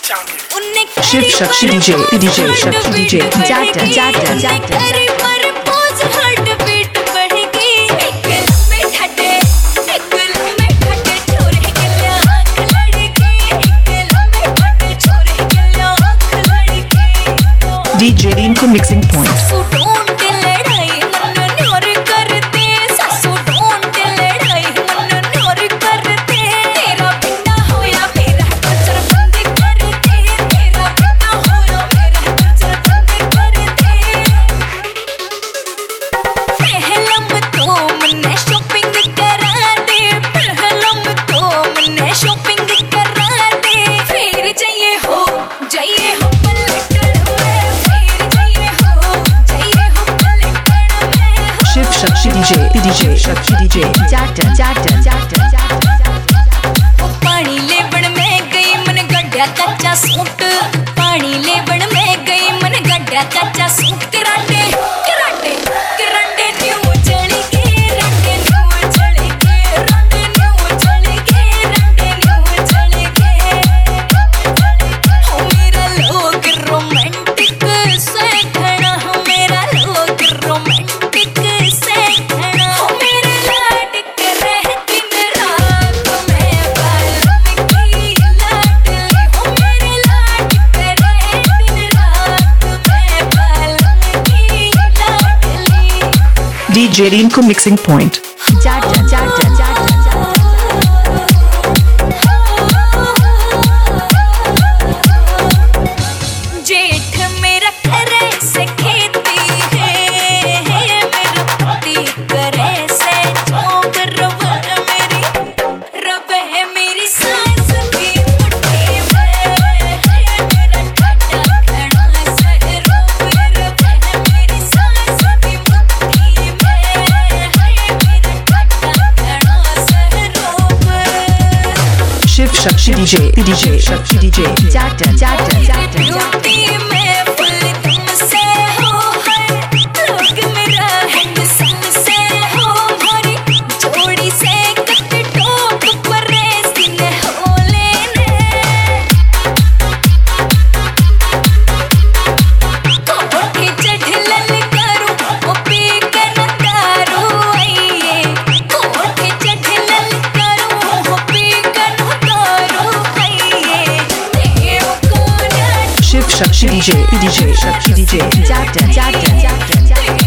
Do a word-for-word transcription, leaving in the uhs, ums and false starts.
Shiv Shakti DJ DJ Shakti DJ Jat Jat Jat DJ Rinku mixing point Shakti DJ DJ Shakti DJ Jat Jat Jat पानी लेबन में गई मन गड्ढा कच्चा सूट पानी लेबन में गई मन गड्ढा कच्चा suit karate karate karate new चली के रंगे न्यू चली के रंगे न्यू चली के रंगे न्यू चली के हो मेरा लोग रोमांटिक से खड़ा हो मेरा लोग romantic DJ Rinku mixing point Jat Jat Jat जेठ मेरा करे से खेती है मेरा पति करे से चौक रब मेरी रब है मेरी सास भी मुट्ठी में मेरा ठंडा खड़ा सहरो रब है मेरी सास भी मुट्ठी में मेरा ठंडा खड़ा सहरो Shiv Shakti DJ DJ Shakti DJ Jat Jat Jat Shakti DJ DJ Shakti DJ Jat Jat Jat